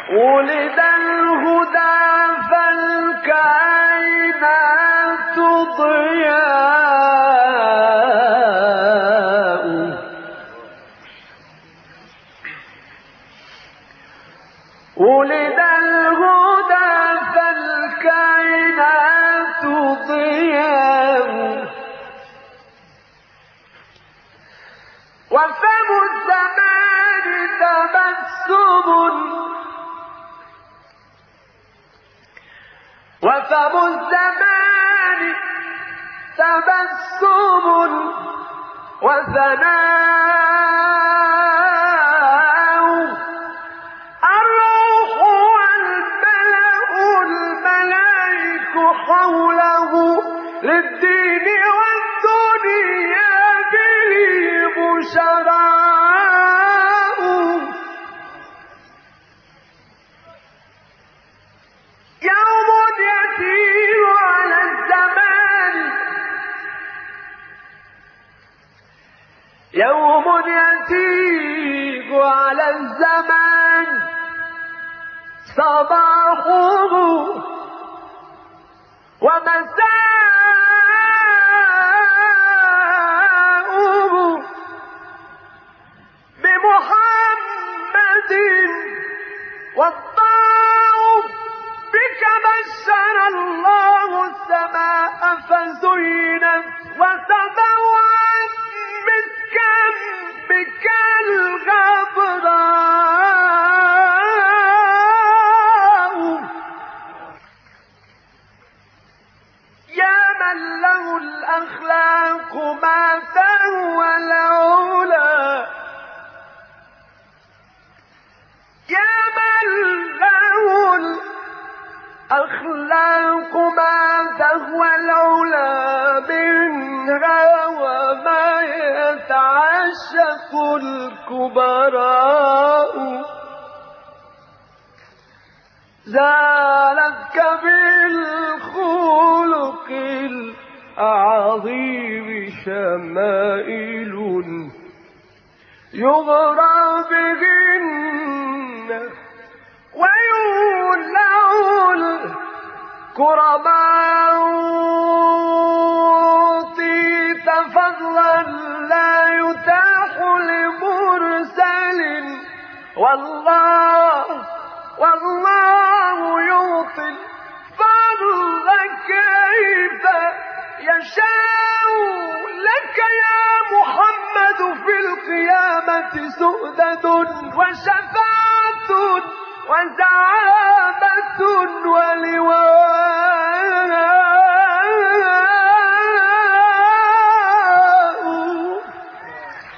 ولد الهدى فالكائنات ضياء ولد الهدى فالكائنات ضياء وفم الزمان تبسم وفم الزمان تبسم وثناء الروح والملأ الملائك حوله للدين والدنيا به بشراء يوم يسير على الزمان يوم يسير على الزمان صباحه ومساؤه بمحمد والطاعون بك بشر الله السماء فزينت وتضوعت مسكا بك الغبراء يا من له الأخلاق ما فهو العلا يا من له الأخلاق ما تهوى العلا منها وما يتعشق الكبراء زالتك بالخلق العظيم شمائل يغرى بهن ويولع الكرماء أوتيت فضلا لا يتاح لمرسل والله يعطي الفضل كيف يشاء لك يا محمد في القيامة سؤدد وشفاعة وزعامة ولواء